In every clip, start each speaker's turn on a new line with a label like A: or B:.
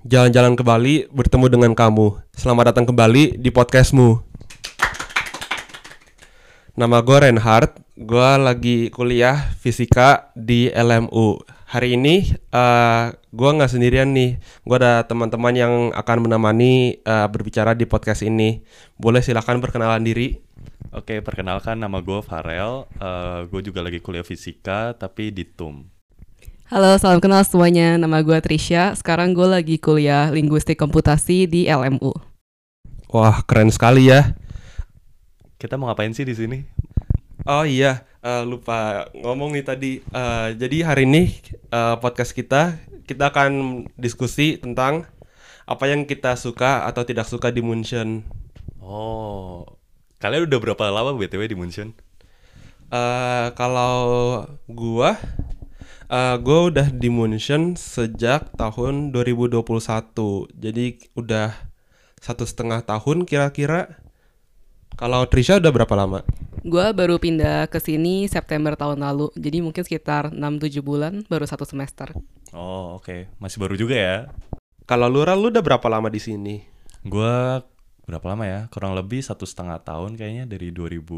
A: Jalan-jalan ke Bali, bertemu dengan kamu. Selamat datang kembali di podcastmu. Nama gue Reinhard, gue lagi kuliah fisika di LMU. Hari ini gue nggak sendirian nih, gue ada teman-teman yang akan menemani berbicara di podcast ini. Boleh silakan perkenalan diri.
B: Oke, perkenalkan nama gue Farel. Gue juga lagi kuliah fisika tapi di TUM.
C: Halo, salam kenal semuanya. Nama gue Trisha. Sekarang gue lagi kuliah linguistik komputasi di LMU.
A: Wah, keren sekali ya.
B: Kita mau ngapain sih di sini?
A: Oh iya, lupa ngomong nih tadi. Jadi hari ini podcast kita akan diskusi tentang apa yang kita suka atau tidak suka di Munchen.
B: Oh, kalian udah berapa lama BTW di Munchen?
A: Kalau gua udah di Munchen sejak tahun 2021. Jadi udah 1,5 tahun kira-kira. Kalau Trisha udah berapa lama?
C: Gue baru pindah ke sini September tahun lalu. Jadi mungkin sekitar 6-7 bulan, baru 1 semester.
B: Oh, oke. Masih baru juga ya.
A: Kalau lu udah berapa lama di sini?
B: Gue berapa lama ya? Kurang lebih 1,5 tahun kayaknya, dari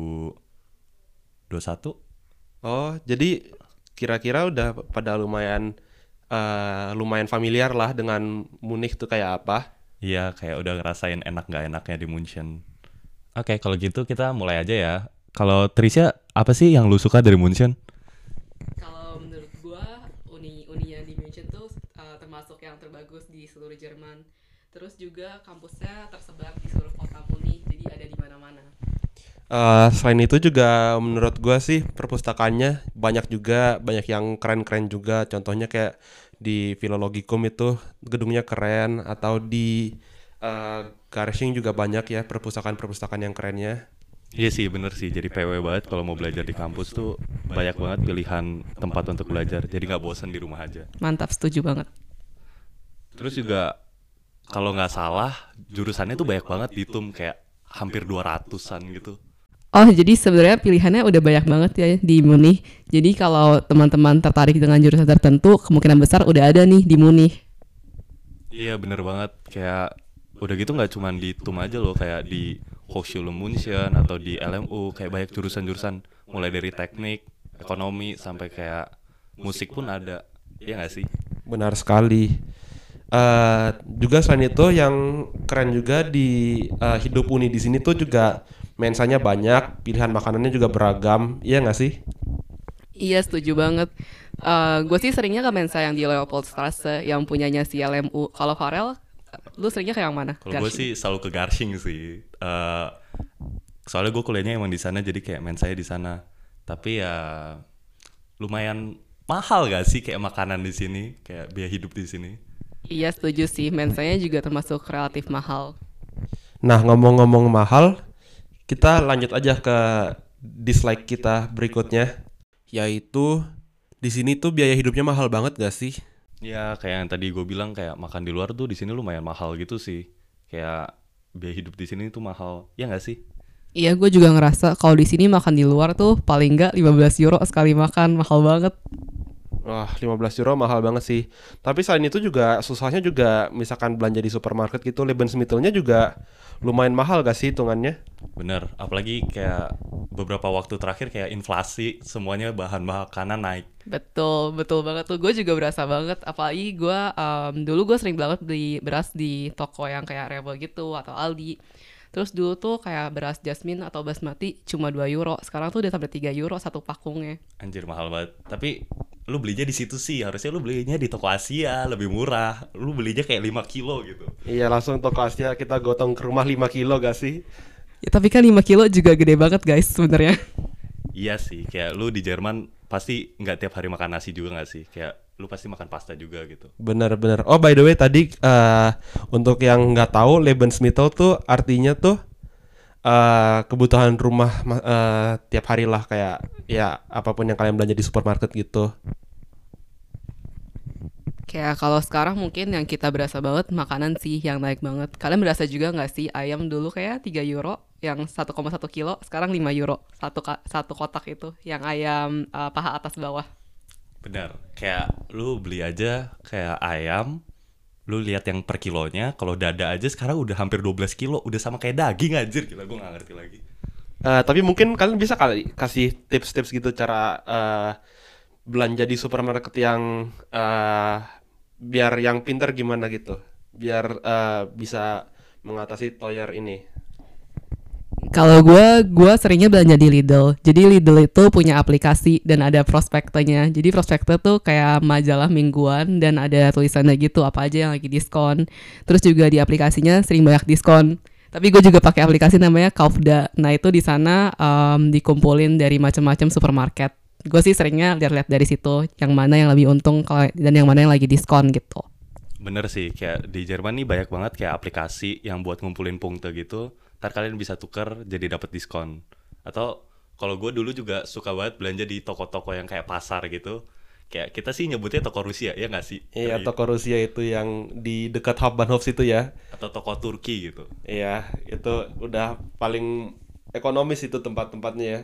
B: 2021.
A: Oh, jadi kira-kira udah pada lumayan familiar lah dengan Munich tuh kayak apa?
B: Iya, kayak udah ngerasain enak gak enaknya di Munchen. Oke, kalau gitu kita mulai aja ya. Kalau Trisha, apa sih yang lu suka dari Munchen?
C: Kalau menurut gue, uni yang di München tuh termasuk yang terbagus di seluruh Jerman. Terus juga kampusnya tersebar di seluruh kota Munich, jadi ada di mana-mana.
A: Selain itu juga menurut gue sih perpustakaannya banyak yang keren-keren juga. Contohnya kayak di Philologikum itu gedungnya keren, atau di Garching juga banyak ya perpustakaan yang kerennya.
B: Iya sih, bener sih. Jadi PW banget kalau mau belajar di kampus tuh banyak banget pilihan tempat untuk belajar. Jadi nggak bosan di rumah aja.
C: Mantap, setuju banget.
B: Terus juga kalau nggak salah jurusannya tuh banyak banget di TUM, kayak hampir 200-an gitu.
C: Oh, jadi sebenarnya pilihannya udah banyak banget ya di Munich. Jadi kalau teman-teman tertarik dengan jurusan tertentu, kemungkinan besar udah ada nih di Munich.
B: Iya bener banget. Kayak udah gitu nggak cuma di TUM aja loh, kayak di Hochschule München atau di LMU, kayak banyak jurusan-jurusan mulai dari teknik, ekonomi sampai kayak musik pun ada. Iya nggak sih?
A: Benar sekali. Juga selain itu yang keren juga di hidup uni di sini tuh juga mensanya banyak, pilihan makanannya juga beragam, iya nggak sih?
C: Iya, setuju banget. Gue sih seringnya ke Mensa yang di Leopoldstrasse yang punyanya si LMU. Kalau Farel, lu seringnya ke yang mana?
B: Kalau gue sih selalu ke Garching sih. Soalnya gue kuliahnya emang di sana, jadi kayak saya di sana. Tapi ya lumayan mahal gak sih kayak makanan di sini, kayak biaya hidup di sini.
C: Iya, setuju sih. Mensanya juga termasuk relatif mahal.
A: Nah, ngomong-ngomong mahal, kita lanjut aja ke dislike kita berikutnya, yaitu di sini tuh biaya hidupnya mahal banget gak sih?
B: Ya kayak yang tadi gue bilang, kayak makan di luar tuh di sini lumayan mahal gitu sih. Kayak biaya hidup di sini tuh mahal, ya nggak sih?
C: Iya, gue juga ngerasa kalau di sini makan di luar tuh paling nggak 15 euro sekali makan, mahal banget.
A: Wah, 15 euro mahal banget sih. Tapi selain itu juga susahnya juga, misalkan belanja di supermarket gitu, Lebensmittelnya juga lumayan mahal gak sih hitungannya?
B: Bener, apalagi kayak beberapa waktu terakhir kayak inflasi, semuanya bahan makanan naik.
C: Betul, betul banget tuh. Gue juga berasa banget. Apalagi gue dulu gue sering banget beli beras di toko yang kayak Revo gitu atau Aldi. Terus dulu tuh kayak beras jasmine atau basmati cuma 2 euro. Sekarang tuh udah sampai 3 euro satu pakungnya.
B: Anjir, mahal banget. Tapi lu belinya di situ sih, harusnya lu belinya di toko Asia, lebih murah. Lu belinya kayak 5 kilo gitu.
A: Iya, langsung toko Asia kita gotong ke rumah 5 kilo gak sih?
C: Ya, tapi kan 5 kilo juga gede banget guys sebenarnya.
B: Iya sih, kayak lu di Jerman pasti nggak tiap hari makan nasi juga nggak sih? Kayak lu pasti makan pasta juga gitu.
A: Bener-bener. Oh, by the way tadi untuk yang nggak tahu, Lebensmittel tuh artinya tuh kebutuhan rumah tiap hari lah, kayak ya apapun yang kalian belanja di supermarket gitu.
C: Kayak kalau sekarang mungkin yang kita berasa banget makanan sih yang naik banget. Kalian berasa juga nggak sih ayam dulu kayak 3 euro yang 1,1 kilo, sekarang 5 euro satu kotak itu yang ayam paha atas bawah.
B: Benar, kayak lu beli aja kayak ayam lu lihat yang per kilonya, kalau dada aja sekarang udah hampir 12 kilo, udah sama kayak daging anjir, gila gue nggak ngerti lagi.
A: Tapi mungkin kalian bisa kali kasih tips-tips gitu cara belanja di supermarket yang biar yang pinter gimana gitu, biar bisa mengatasi toyer ini.
C: Kalau gue seringnya belanja di Lidl. Jadi Lidl itu punya aplikasi dan ada prospektornya. Jadi prospektor tuh kayak majalah mingguan dan ada tulisannya gitu apa aja yang lagi diskon. Terus juga di aplikasinya sering banyak diskon. Tapi gue juga pakai aplikasi namanya Kaufda. Nah itu di sana dikumpulin dari macam-macam supermarket. Gue sih seringnya lihat-lihat dari situ yang mana yang lebih untung dan yang mana yang lagi diskon gitu.
B: Bener sih, kayak di Jerman nih banyak banget kayak aplikasi yang buat ngumpulin punkte gitu. Ntar kalian bisa tuker jadi dapat diskon. Atau kalau gue dulu juga suka banget belanja di toko-toko yang kayak pasar gitu. Kayak kita sih nyebutnya toko Rusia, ya nggak sih?
A: Iya, toko Rusia itu yang di dekat Hauptbahnhof situ ya.
B: Atau toko Turki gitu.
A: Iya, itu udah paling ekonomis itu tempat-tempatnya ya.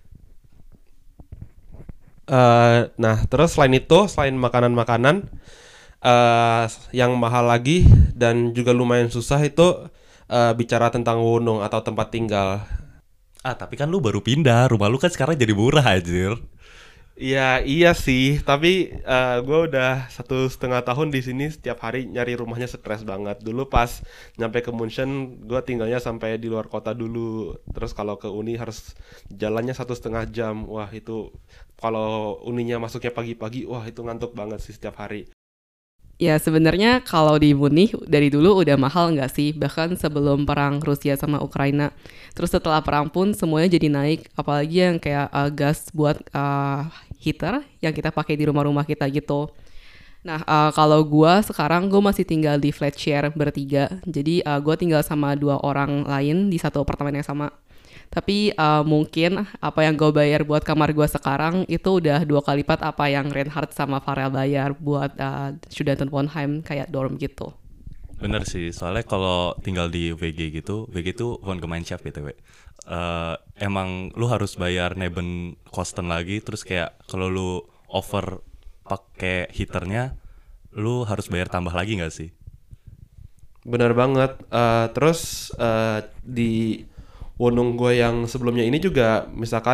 A: Nah, terus selain makanan-makanan yang mahal lagi dan juga lumayan susah itu bicara tentang wunung atau tempat tinggal.
B: Ah, tapi kan lu baru pindah, rumah lu kan sekarang jadi murah anjir.
A: Iya sih, tapi gue udah 1,5 tahun di sini, setiap hari nyari rumahnya stres banget. Dulu pas nyampe ke München, gue tinggalnya sampai di luar kota dulu. Terus kalau ke Uni harus jalannya 1,5 jam. Wah itu kalau Uninya masuknya pagi-pagi, wah itu ngantuk banget sih setiap hari.
C: Ya sebenarnya kalau di Munich dari dulu udah mahal nggak sih, bahkan sebelum perang Rusia sama Ukraina. Terus setelah perang pun semuanya jadi naik, apalagi yang kayak gas buat heater yang kita pakai di rumah-rumah kita gitu. Nah kalau sekarang gue masih tinggal di flat share bertiga, jadi gue tinggal sama 2 orang lain di satu apartemen yang sama. Tapi mungkin apa yang gue bayar buat kamar gue sekarang itu udah 2 kali lipat apa yang Reinhard sama Farel bayar buat Studentenwohnheim kayak dorm gitu.
B: Bener sih, soalnya kalau tinggal di WG gitu, WG itu Wohngemeinschaft BTW. Emang lu harus bayar Nebenkosten lagi, terus kayak kalau lu over pakai heaternya, lu harus bayar tambah lagi nggak sih?
A: Benar banget. Terus di Wonung gue yang sebelumnya ini juga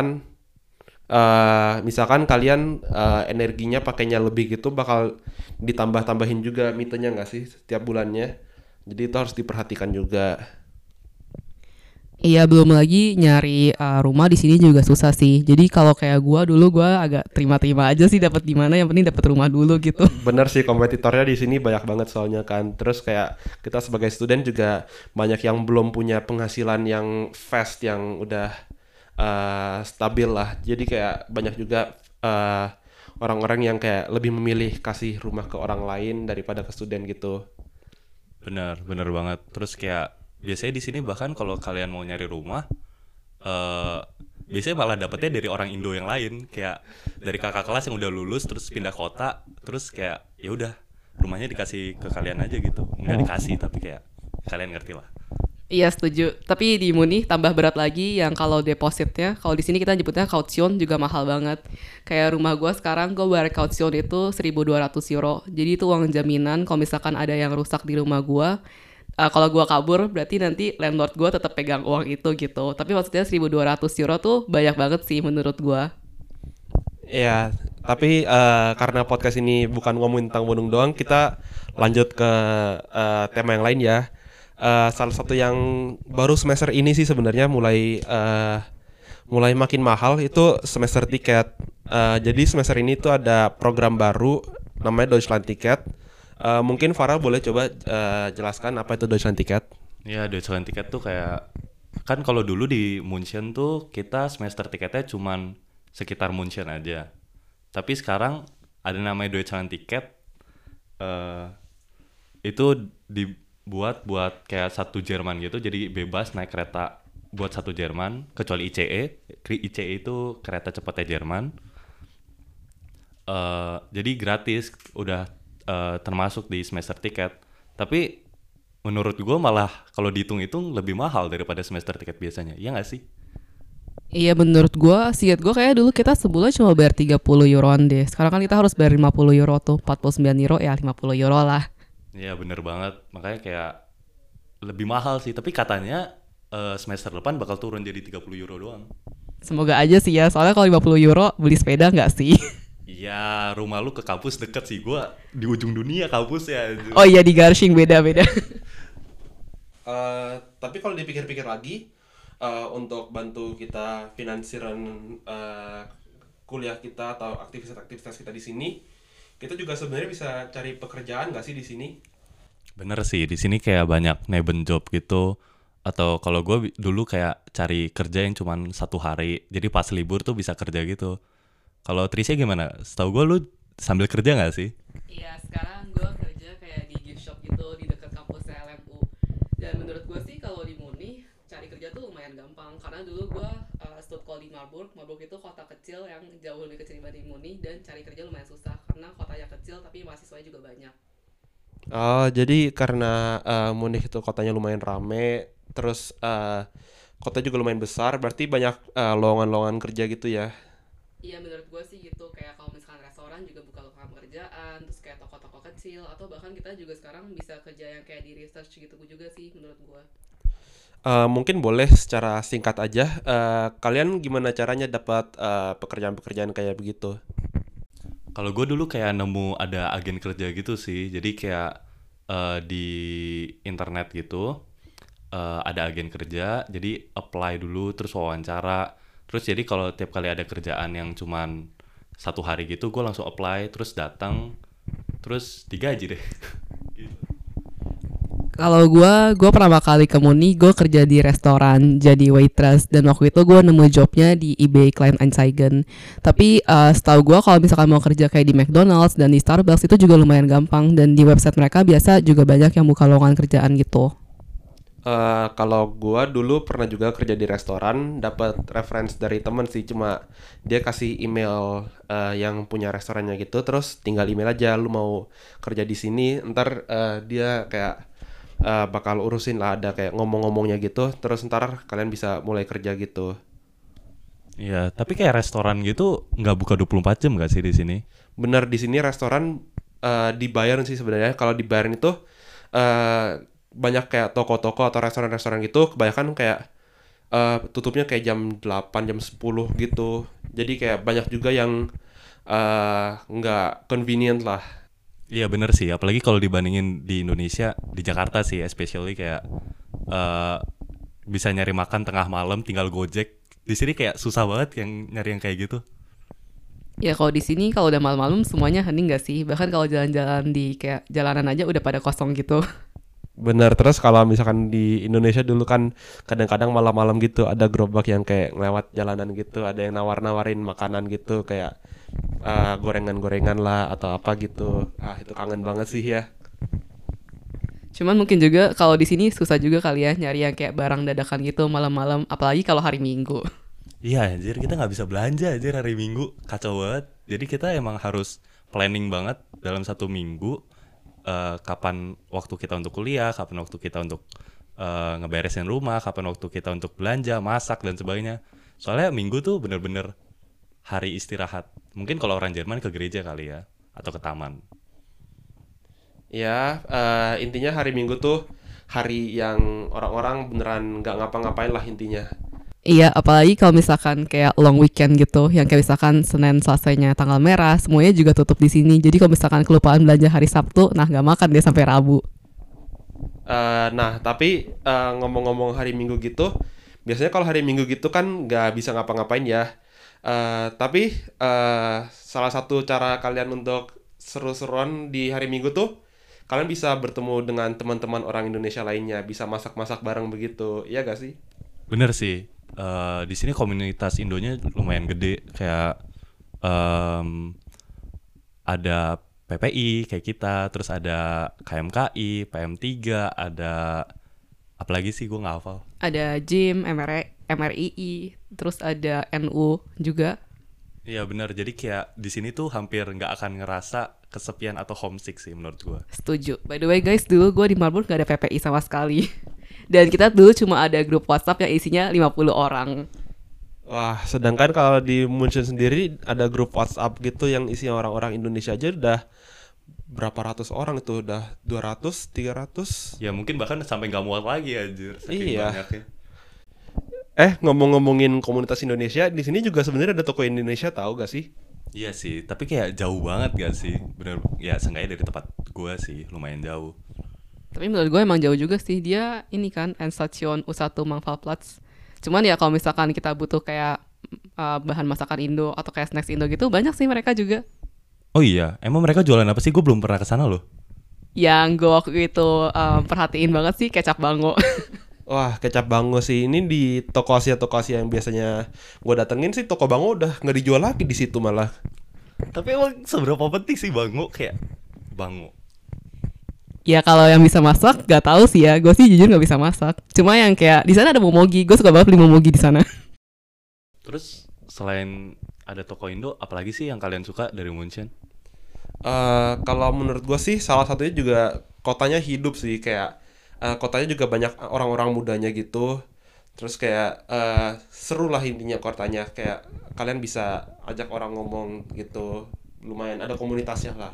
A: misalkan kalian energinya pakainya lebih gitu, bakal ditambah-tambahin juga mitenya nggak sih setiap bulannya. Jadi itu harus diperhatikan juga.
C: Iya, belum lagi nyari rumah di sini juga susah sih. Jadi kalau kayak dulu gua agak terima-terima aja sih dapat di mana, yang penting dapat rumah dulu gitu.
A: Bener sih, kompetitornya di sini banyak banget soalnya kan. Terus kayak kita sebagai student juga banyak yang belum punya penghasilan yang fast, yang udah stabil lah. Jadi kayak banyak juga orang-orang yang kayak lebih memilih kasih rumah ke orang lain daripada ke student gitu.
B: Bener banget. Terus kayak biasanya di sini bahkan kalau kalian mau nyari rumah, biasanya malah dapetnya dari orang Indo yang lain, kayak dari kakak kelas yang udah lulus terus pindah kota, terus kayak ya udah rumahnya dikasih ke kalian aja gitu, nggak dikasih tapi kayak kalian ngerti lah.
C: Iya setuju. Tapi di Munich tambah berat lagi yang kalau depositnya, kalau di sini kita nyebutnya kaution juga mahal banget. Kayak rumah gue sekarang gue bayar kaution itu 1.200 euro. Jadi itu uang jaminan kalau misalkan ada yang rusak di rumah gue. Kalau gue kabur berarti nanti landlord gue tetap pegang uang itu gitu. Tapi maksudnya 1.200 euro tuh banyak banget sih menurut gue.
A: Ya, tapi karena podcast ini bukan ngomongin tentang Wonung doang, kita lanjut ke tema yang lain ya. Salah satu yang baru semester ini sih sebenarnya mulai makin mahal itu semester tiket. Jadi semester ini tuh ada program baru namanya Deutschland Ticket. Mungkin Farah boleh coba jelaskan apa itu Deutschland Ticket?
B: Ya, Deutschland Ticket tuh kayak, kan kalau dulu di München tuh kita semester tiketnya cuman sekitar München aja. Tapi sekarang ada namanya Deutschland Ticket. Itu dibuat buat kayak satu Jerman gitu, jadi bebas naik kereta buat satu Jerman kecuali ICE. ICE itu kereta cepatnya Jerman. Jadi gratis, udah termasuk di semester tiket. Tapi menurut gue malah kalau dihitung-hitung lebih mahal daripada semester tiket biasanya, iya nggak sih?
C: Iya menurut gue, seingat gue kayak dulu kita sebulan cuma bayar 30 euroan deh. Sekarang kan kita harus bayar 50 euro tuh, 49 euro ya 50 euro lah.
B: Iya bener banget, makanya kayak lebih mahal sih, tapi katanya semester depan bakal turun jadi 30 euro doang.
C: Semoga aja sih ya, soalnya kalau 50 euro beli sepeda nggak sih?
B: Iya, rumah lu ke kampus deket sih, gua di ujung dunia kampus ya.
C: Oh iya, di Garching beda-beda.
A: Tapi kalau dipikir-pikir lagi, untuk bantu kita finansiran kuliah kita atau aktivitas-aktivitas kita di sini, kita juga sebenarnya bisa cari pekerjaan nggak sih di sini?
B: Bener sih, di sini kayak banyak neben job gitu. Atau kalau gue dulu kayak cari kerja yang cuman 1 hari, jadi pas libur tuh bisa kerja gitu. Kalau Trisha gimana? Setahu gue lu sambil kerja nggak sih?
C: Iya, sekarang gue kerja kayak di gift shop gitu di dekat kampusnya LMU. Dan menurut gue sih kalau di Muni cari kerja tuh lumayan gampang karena dulu gue stud call di Marburg. Marburg itu kota kecil yang jauh lebih kecil dibanding Muni dan cari kerja lumayan susah karena kotanya kecil tapi mahasiswanya juga banyak.
A: Oh, jadi karena Munich itu kotanya lumayan rame, terus kota juga lumayan besar, berarti banyak lowongan-lowongan kerja gitu ya.
C: Iya menurut gue sih gitu kayak kalau misalkan restoran juga buka lowongan pekerjaan terus kayak toko-toko kecil atau bahkan kita juga sekarang bisa kerja yang kayak di research gitu juga sih menurut gue.
A: Mungkin boleh secara singkat aja, kalian gimana caranya dapat pekerjaan-pekerjaan kayak begitu?
B: Kalau gue dulu kayak nemu ada agen kerja gitu sih, jadi kayak di internet gitu ada agen kerja, jadi apply dulu terus wawancara, terus jadi kalau tiap kali ada kerjaan yang cuman 1 hari gitu, gue langsung apply terus datang, terus digaji deh.
C: Kalau gue pertama kali ke Muni, gue kerja di restoran jadi waitress dan waktu itu gue nemu jobnya di eBay Kleinanzeigen. Tapi setahu gue kalau misalkan mau kerja kayak di McDonald's dan di Starbucks itu juga lumayan gampang dan di website mereka biasa juga banyak yang buka lowongan kerjaan gitu.
A: Kalau gua dulu pernah juga kerja di restoran, dapat reference dari temen sih, cuma dia kasih email yang punya restorannya gitu, terus tinggal email aja lu mau kerja di sini, ntar dia kayak bakal urusin lah, ada kayak ngomong-ngomongnya gitu, terus ntar kalian bisa mulai kerja gitu.
B: Iya, tapi kayak restoran gitu nggak buka 24 jam nggak sih di sini?
A: Bener, di sini restoran dibayar sih sebenarnya. Kalau dibayarin itu eh, banyak kayak toko-toko atau restoran-restoran gitu, kebanyakan kayak tutupnya kayak jam 8 jam 10 gitu. Jadi kayak banyak juga yang nggak convenient lah.
B: Iya bener sih, apalagi kalau dibandingin di Indonesia, di Jakarta sih especially kayak eh bisa nyari makan tengah malam tinggal Gojek. Di sini kayak susah banget yang nyari yang kayak gitu.
C: Ya kalau di sini kalau udah malam-malam semuanya hening gak sih? Bahkan kalau jalan-jalan di kayak jalanan aja udah pada kosong gitu.
A: Bener, terus kalau misalkan di Indonesia dulu kan kadang-kadang malam-malam gitu ada gerobak yang kayak lewat jalanan gitu, ada yang nawar-nawarin makanan gitu kayak gorengan-gorengan lah atau apa gitu. Itu kangen banget sih ya.
C: Cuman mungkin juga kalau di sini susah juga kali ya nyari yang kayak barang dadakan gitu malam-malam, apalagi kalau hari Minggu.
B: Iya anjir, kita nggak bisa belanja anjir hari Minggu, kacau banget. Jadi kita emang harus planning banget dalam 1 minggu, kapan waktu kita untuk kuliah, kapan waktu kita untuk ngeberesin rumah, kapan waktu kita untuk belanja, masak dan sebagainya. Soalnya Minggu tuh bener-bener hari istirahat. Mungkin kalau orang Jerman ke gereja kali ya, atau ke taman.
A: Ya, intinya hari Minggu tuh hari yang orang-orang beneran nggak ngapa-ngapain lah intinya.
C: Iya, apalagi kalau misalkan kayak long weekend gitu, yang kayak misalkan Senin, Selasanya tanggal merah, semuanya juga tutup di sini. Jadi kalau misalkan kelupaan belanja hari Sabtu, nah nggak makan deh sampai Rabu.
A: Nah, tapi ngomong-ngomong hari Minggu gitu, biasanya kalau hari Minggu gitu kan nggak bisa ngapa-ngapain ya. Tapi salah satu cara kalian untuk seru-seruan di hari Minggu tuh, kalian bisa bertemu dengan teman-teman orang Indonesia lainnya, bisa masak-masak bareng begitu, iya gak sih?
B: Bener sih. Di sini komunitas Indonya lumayan gede, kayak em, ada PPI kayak kita, terus ada KMKI, PM3, ada apalagi sih gue nggak hafal.
C: Ada gym, MRII, terus ada NU juga.
B: Iya bener, jadi kayak di sini tuh hampir nggak akan ngerasa kesepian atau homesick sih menurut gue.
C: Setuju. By the way guys, dulu gue di Marburg gak ada PPI sama sekali. Dan kita dulu cuma ada grup WhatsApp yang isinya 50 orang.
A: Wah, sedangkan kalau di Munchen sendiri ada grup WhatsApp gitu yang isinya orang-orang Indonesia aja udah berapa ratus orang itu udah 200, 300.
B: Ya mungkin bahkan sampai nggak muat lagi anjir, saking
A: Iya.
B: banyaknya.
A: Ngomong-ngomongin komunitas Indonesia, di sini juga sebenarnya ada toko Indonesia, tahu gak sih?
B: Iya sih, tapi kayak jauh banget gak sih? Bener, ya seenggaknya dari tempat gua sih lumayan jauh.
C: Tapi menurut gue emang jauh juga sih. Dia ini kan Endstation U1 Mangvalplatz. Cuman ya kalau misalkan kita butuh kayak bahan masakan Indo atau kayak snacks Indo gitu, banyak sih mereka juga.
B: Oh iya, emang mereka jualan apa sih? Gue belum pernah kesana loh.
C: Yang gue waktu itu perhatiin banget sih kecap bango.
A: Wah, kecap bango sih. Ini di toko Asia yang biasanya gue datengin sih, toko bango udah nggak dijual lagi di situ malah.
B: Tapi emang seberapa penting sih bango kayak bango?
C: Ya kalau yang bisa masak gak tahu sih ya. Gue sih jujur gak bisa masak. Cuma yang kayak di sana ada momogi. Gue suka banget beli momogi di sana.
B: Terus selain ada toko Indo, apalagi sih yang kalian suka dari Munchen?
A: Kalau menurut gue sih salah satunya juga kotanya hidup sih, kayak kotanya juga banyak orang-orang mudanya gitu. Terus kayak seru lah intinya kotanya, kayak kalian bisa ajak orang ngomong gitu, lumayan ada komunitasnya lah.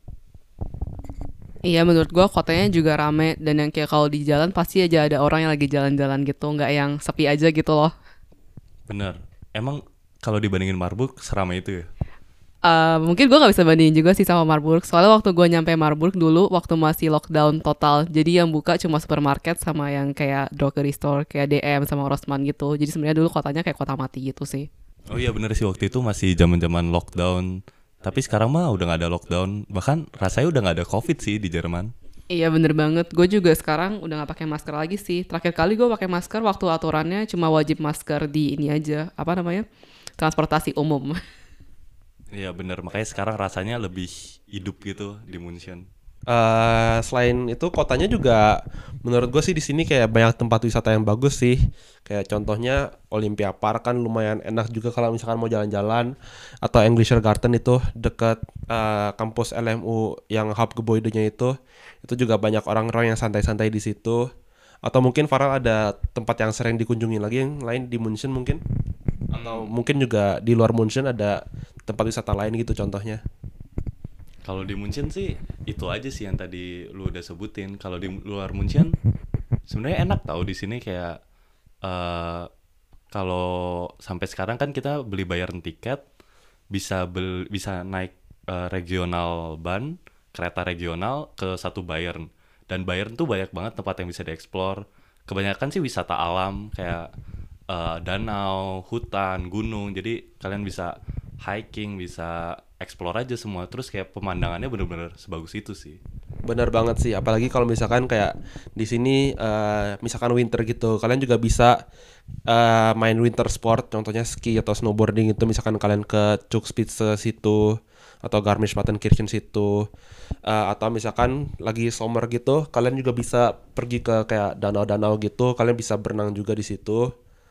C: Iya menurut gue kotanya juga rame. Dan yang kayak kalau di jalan pasti aja ada orang yang lagi jalan-jalan gitu. Nggak yang sepi aja gitu loh.
B: Bener. Emang kalau dibandingin Marburg seramai itu ya?
C: Mungkin gue gak bisa bandingin juga sih sama Marburg. Soalnya waktu gue nyampe Marburg dulu waktu masih lockdown total. Jadi yang buka cuma supermarket sama yang kayak grocery store, kayak DM sama Rossmann gitu. Jadi sebenarnya dulu kotanya kayak kota mati gitu sih.
B: Oh iya bener sih, waktu itu masih zaman-zaman lockdown. Tapi sekarang mah udah gak ada lockdown. Bahkan rasanya udah gak ada COVID sih di Jerman.
C: Iya bener banget. Gue juga sekarang udah gak pakai masker lagi sih. Terakhir kali gue pakai masker waktu aturannya cuma wajib masker di ini aja. Apa namanya? Transportasi umum.
B: Iya bener, makanya sekarang rasanya lebih hidup gitu di Munchen.
A: Selain itu kotanya juga menurut gue sih di sini kayak banyak tempat wisata yang bagus sih. Kayak contohnya Olympia Park kan lumayan enak juga kalau misalkan mau jalan-jalan, atau Englischer Garten itu dekat kampus LMU yang Hauptgebäudenya itu juga banyak orang-orang yang santai-santai di situ. Atau mungkin Farel ada tempat yang sering dikunjungi lagi yang lain di Munchen mungkin, atau mungkin juga di luar Munchen ada tempat wisata lain gitu contohnya.
B: Kalau di Munchen sih itu aja sih yang tadi lu udah sebutin. Kalau di luar Munchen sebenarnya enak tau di sini kayak kalau sampai sekarang kan kita beli bayaran tiket bisa naik regional ban, kereta regional ke satu Bayern. Dan Bayern tuh banyak banget tempat yang bisa dieksplor. Kebanyakan sih wisata alam kayak danau, hutan, gunung. Jadi kalian bisa hiking, bisa explore aja semua. Terus kayak pemandangannya bener-bener sebagus itu sih.
A: Benar banget sih, apalagi kalau misalkan kayak di sini misalkan winter gitu, kalian juga bisa main winter sport, contohnya ski atau snowboarding itu. Misalkan kalian ke Zugspitze situ atau Garmisch-Partenkirchen situ, atau misalkan lagi summer gitu, kalian juga bisa pergi ke kayak danau-danau gitu, kalian bisa berenang juga di situ.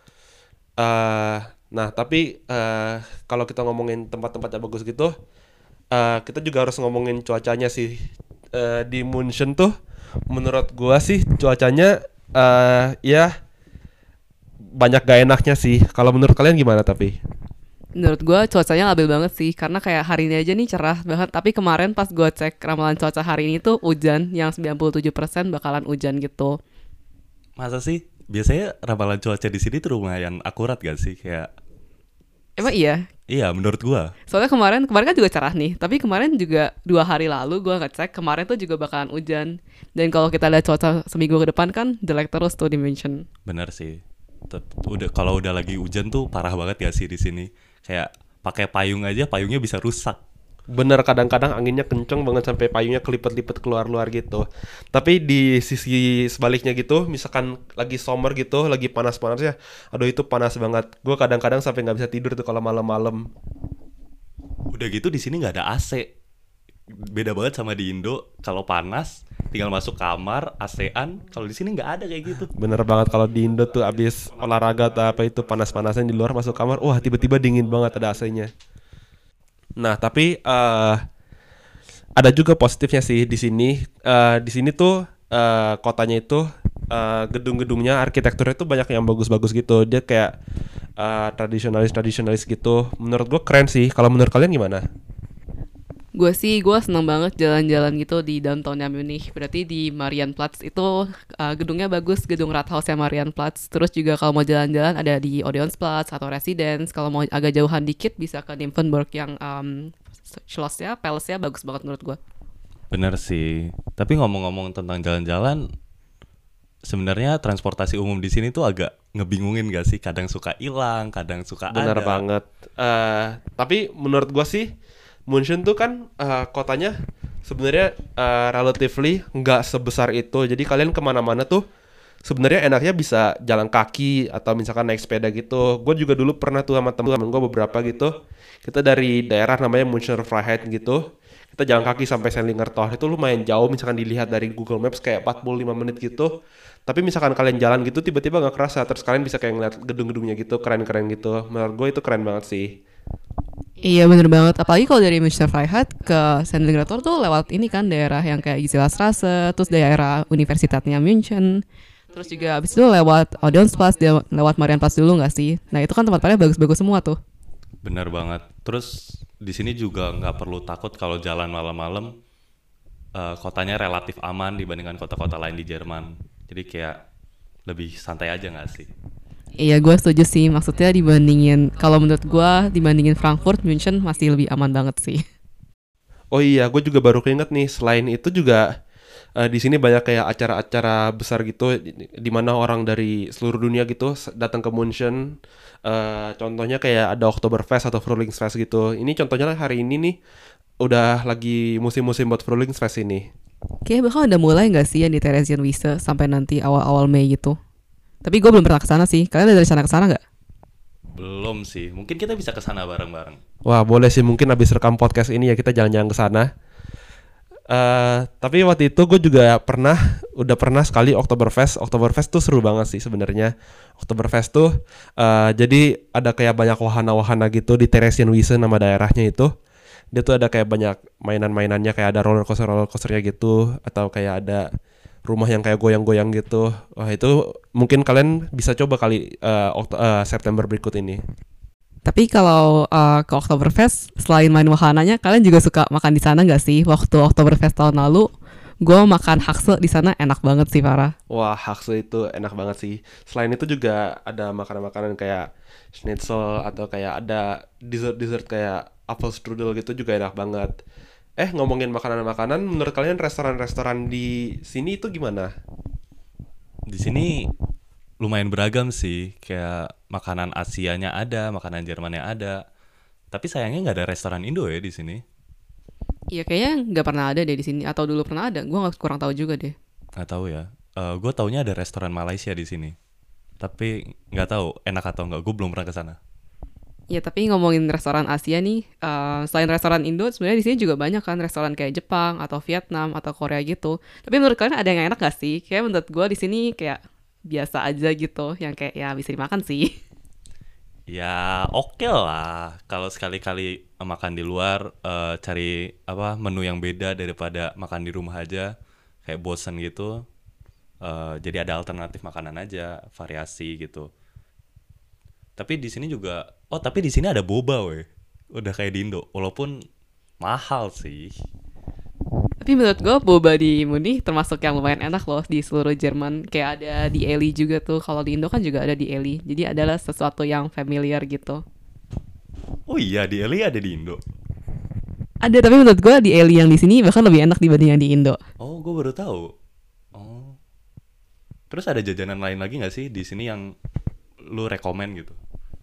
A: Nah tapi kalau kita ngomongin tempat-tempat yang bagus gitu, kita juga harus ngomongin cuacanya sih. Di Munchen tuh menurut gua sih cuacanya ya banyak gak enaknya sih. Kalau menurut kalian gimana tapi?
C: Menurut gue cuacanya labil banget sih. Karena kayak hari ini aja nih cerah banget. Tapi kemarin pas gue cek ramalan cuaca hari ini tuh hujan. Yang 97% bakalan hujan gitu.
B: Masa sih? Biasanya ramalan cuaca di sini tuh lumayan akurat gak sih? Kayak
C: Emang iya?
B: iya menurut gua.
C: Soalnya kemarin kan juga cerah nih. Tapi kemarin juga 2 hari lalu gue ngecek. Kemarin tuh juga bakalan hujan. Dan kalau kita lihat cuaca seminggu ke depan kan jelek terus tuh di Munchen.
B: Bener sih. Kalau udah lagi hujan tuh parah banget gak sih di sini? Kayak pakai payung aja payungnya bisa rusak.
A: Bener, kadang-kadang anginnya kenceng banget sampai payungnya kelipet-lipet keluar-luar gitu. Tapi di sisi sebaliknya gitu, misalkan lagi summer gitu, lagi panas-panasnya, aduh itu panas banget. Gue kadang-kadang sampai nggak bisa tidur tuh kalau malam-malam.
B: Udah gitu di sini nggak ada AC. Beda banget sama di Indo. Kalau panas tinggal masuk kamar AC-an. Kalau di sini nggak ada kayak gitu.
A: Bener banget, kalau di Indo tuh abis olahraga atau apa itu panas-panasan di luar masuk kamar, wah tiba-tiba dingin banget ada AC-nya. Nah tapi ada juga positifnya sih di sini. Di sini tuh kotanya itu gedung-gedungnya, arsitekturnya tuh banyak yang bagus-bagus gitu. Dia kayak tradisionalis gitu. Menurut gue keren sih. Kalau menurut kalian gimana?
C: Gue seneng banget jalan-jalan gitu di downtownnya Munich. Berarti di Marienplatz itu gedungnya bagus, gedung Rathausnya Marienplatz. Terus juga kalau mau jalan-jalan ada di Odeonsplatz atau Residence. Kalau mau agak jauhan dikit bisa ke Nymphenburg yang Schlossnya, Palace-nya bagus banget menurut gue.
B: Bener sih. Tapi ngomong-ngomong tentang jalan-jalan, sebenarnya transportasi umum di sini tuh agak ngebingungin gak sih? Kadang suka hilang, kadang suka
A: Benar
B: ada.
A: banget. Tapi menurut gua sih München tuh kan kotanya sebenarnya relatively nggak sebesar itu. Jadi kalian kemana-mana tuh sebenarnya enaknya bisa jalan kaki atau misalkan naik sepeda gitu. Gue juga dulu pernah tuh sama temen gue beberapa gitu. Kita dari daerah namanya Münchner Freiheit gitu. Kita jalan kaki sampai Sendlinger Tor. Itu lumayan jauh misalkan dilihat dari Google Maps kayak 45 menit gitu. Tapi misalkan kalian jalan gitu tiba-tiba nggak kerasa. Terus kalian bisa kayak ngeliat gedung-gedungnya gitu, keren-keren gitu. Menurut gue itu keren banget sih.
C: Iya bener banget, apalagi kalau dari Münster Freiheit ke Sendlinger-Tor tuh lewat ini kan daerah yang kayak Gisela-Straße, terus daerah Universitasnya München, terus juga abis itu lewat Odeonsplatz, lewat Marienplatz dulu nggak sih? Nah itu kan tempat-tempatnya bagus-bagus semua tuh.
B: Bener banget. Terus di sini juga nggak perlu takut kalau jalan malam-malam. Kotanya relatif aman dibandingkan kota-kota lain di Jerman. Jadi kayak lebih santai aja nggak sih?
C: Iya gue setuju sih, maksudnya kalau menurut gue dibandingin Frankfurt, München masih lebih aman banget sih.
A: Oh iya, gue juga baru keinget nih. Selain itu juga di sini banyak kayak acara-acara besar gitu, di mana orang dari seluruh dunia gitu datang ke München. Contohnya kayak ada Oktoberfest atau Frühlingsfest gitu. Ini contohnya hari ini nih udah lagi musim-musim buat Frühlingsfest ini.
C: Kayaknya bakal ada mulai nggak sih yang di Theresienwiese sampai nanti awal-awal Mei gitu. Tapi gue belum pernah kesana sih, kalian ada rencana kesana nggak?
B: Belum sih. Mungkin kita bisa ke sana bareng-bareng.
A: Wah, boleh sih mungkin abis rekam podcast ini ya kita jalan-jalan ke sana. Tapi waktu itu gue juga udah pernah sekali Oktoberfest. Oktoberfest tuh seru banget sih sebenarnya. Oktoberfest tuh jadi ada kayak banyak wahana-wahana gitu di Theresienwiese nama daerahnya itu. Dia tuh ada kayak banyak mainan-mainannya, kayak ada roller coasternya gitu, atau kayak ada rumah yang kayak goyang-goyang gitu. Wah itu mungkin kalian bisa coba kali September berikut ini.
C: Tapi kalau ke Oktoberfest, selain main wahananya, kalian juga suka makan di sana nggak sih? Waktu Oktoberfest tahun lalu, gue makan Haxe di sana enak banget sih, parah.
A: Wah, Haxe itu enak banget sih. Selain itu juga ada makanan-makanan kayak schnitzel atau kayak ada dessert-dessert kayak apple strudel gitu juga enak banget. Ngomongin makanan-makanan, menurut kalian restoran-restoran di sini itu gimana?
B: Di sini lumayan beragam sih. Kayak makanan Asianya ada, makanan Jermannya ada. Tapi sayangnya nggak ada restoran Indo ya di sini.
C: Iya kayaknya nggak pernah ada deh di sini, atau dulu pernah ada, gue nggak kurang tahu juga deh.
B: Nggak tahu ya. Gue taunya ada restoran Malaysia di sini. Tapi nggak tahu enak atau nggak. Gue belum pernah ke sana.
C: Ya tapi ngomongin restoran Asia nih, selain restoran Indo, sebenarnya di sini juga banyak kan restoran kayak Jepang atau Vietnam atau Korea gitu. Tapi menurut kalian ada yang enak gak sih? Kayak menurut gue di sini kayak biasa aja gitu, yang kayak ya bisa dimakan sih.
B: Ya oke lah. Kalau sekali-kali makan di luar, cari apa menu yang beda daripada makan di rumah aja. Kayak bosen gitu. Jadi ada alternatif makanan aja, variasi gitu. Tapi di sini juga, tapi di sini ada boba weh. Udah kayak di Indo, walaupun mahal sih.
C: Tapi menurut gue boba di Munich termasuk yang lumayan enak loh di seluruh Jerman. Kayak ada di Eli juga tuh. Kalau di Indo kan juga ada di Eli. Jadi adalah sesuatu yang familiar gitu.
B: Oh iya, di LA ada di Indo.
C: Ada, tapi menurut gue di Eli yang di sini bahkan lebih enak dibanding yang di Indo.
B: Oh, gue baru tahu. Oh. Terus ada jajanan lain lagi nggak sih di sini yang lu rekomen gitu?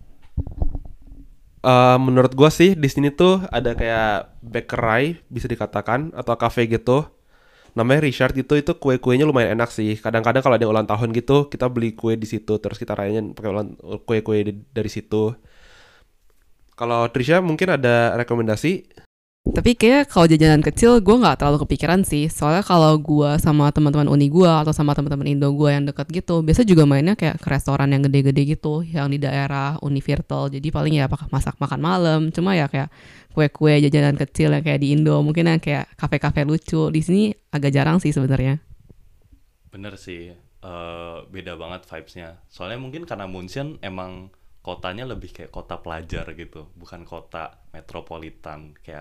A: Menurut gua sih di sini tuh ada kayak bakery bisa dikatakan atau cafe gitu. Namanya Richard gitu, itu kue-kuenya lumayan enak sih. Kadang-kadang kalau ada yang ulang tahun gitu, kita beli kue di situ terus kita rayain pakai kue-kue dari situ. Kalau Trisha mungkin ada rekomendasi?
C: Tapi kayak kalau jajanan kecil gue nggak terlalu kepikiran sih. Soalnya kalau gue sama teman-teman uni gue atau sama teman-teman Indo gue yang dekat gitu, biasa juga mainnya kayak ke restoran yang gede-gede gitu, yang di daerah Univirtual. Jadi paling ya masak makan malam. Cuma ya kayak kue-kue jajanan kecil yang kayak di Indo, mungkin yang kayak kafe-kafe lucu. Di sini agak jarang sih sebenarnya.
B: Bener sih, beda banget vibes-nya. Soalnya mungkin karena München emang kotanya lebih kayak kota pelajar gitu, bukan kota metropolitan. Kayak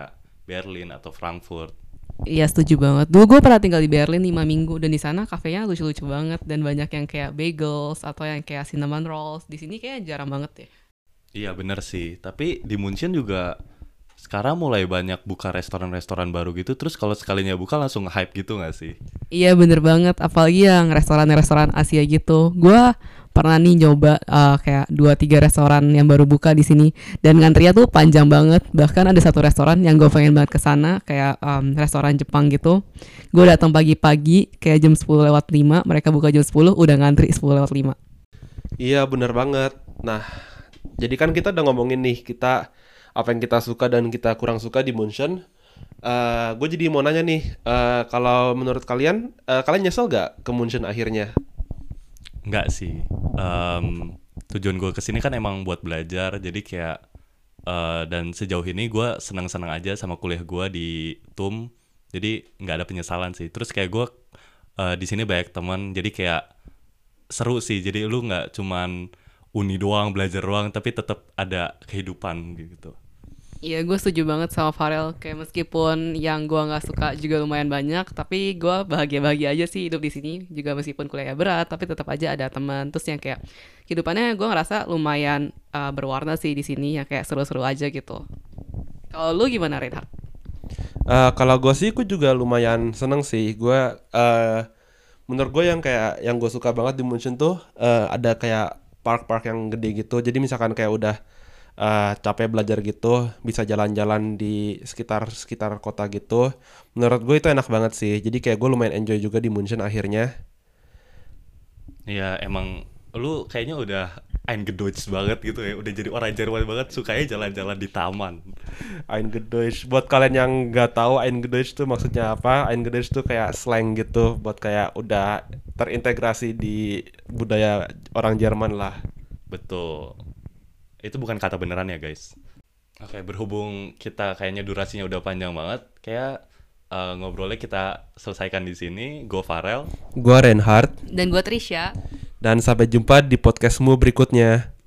B: Berlin atau Frankfurt.
C: Iya setuju banget. Dulu gue pernah tinggal di Berlin 5 minggu dan di sana kafenya lucu-lucu banget dan banyak yang kayak bagels atau yang kayak cinnamon rolls. Di sini kayak jarang banget ya.
B: Iya bener sih, tapi di Munchen juga sekarang mulai banyak buka restoran-restoran baru gitu. Terus kalau sekalinya buka langsung hype gitu gak sih?
C: Iya bener banget, apalagi yang restoran-restoran Asia gitu. Gue pernah nih nyoba kayak 2-3 restoran yang baru buka di sini dan ngantrinya tuh panjang banget. Bahkan ada satu restoran yang gue pengen banget ke sana kayak restoran Jepang gitu. Gue datang pagi-pagi kayak jam 10:05, mereka buka jam 10 udah ngantri 10:05.
A: Iya bener banget. Nah, jadi kan kita udah ngomongin nih kita apa yang kita suka dan kita kurang suka di Munchen. Gue jadi mau nanya nih, kalau menurut kalian, kalian nyesel gak ke Munchen akhirnya?
B: Enggak sih. Tujuan gue kesini kan emang buat belajar, jadi kayak dan sejauh ini gue senang-senang aja sama kuliah gue di TUM, jadi nggak ada penyesalan sih. Terus kayak gue di sini banyak teman, jadi kayak seru sih. Jadi lu nggak cuman uni doang belajar doang, tapi tetap ada kehidupan gitu.
C: Iya gue setuju banget sama Farel. Kayak meskipun yang gue nggak suka juga lumayan banyak, tapi gue bahagia-bahagia aja sih hidup di sini. Juga meskipun kuliah berat, tapi tetap aja ada teman. Terus yang kayak kehidupannya gue ngerasa lumayan berwarna sih di sini, yang kayak seru-seru aja gitu. Kalau lu gimana Reinhard?
A: Kalau gue sih, gue juga lumayan seneng sih. Menurut gue yang gue suka banget di Munchen tuh ada kayak park-park yang gede gitu. Jadi misalkan kayak udah capek belajar gitu, bisa jalan-jalan di sekitar kota gitu. Menurut gue itu enak banget sih. Jadi kayak gue lumayan enjoy juga di Munchen akhirnya.
B: Ya emang lu kayaknya udah Eingedeutscht banget gitu ya. Udah jadi orang Jerman banget, sukanya jalan-jalan di taman.
A: Eingedeutscht. Buat kalian yang nggak tahu Eingedeutscht tuh maksudnya apa? Eingedeutscht tuh kayak slang gitu, buat kayak udah terintegrasi di budaya orang Jerman lah.
B: Betul. Itu bukan kata beneran ya guys. Oke, berhubung kita kayaknya durasinya udah panjang banget, kayak ngobrolnya kita selesaikan di sini. Gue Farel.
A: Gue Reinhard.
C: Dan gue Trisha.
A: Dan sampai jumpa di podcastmu berikutnya.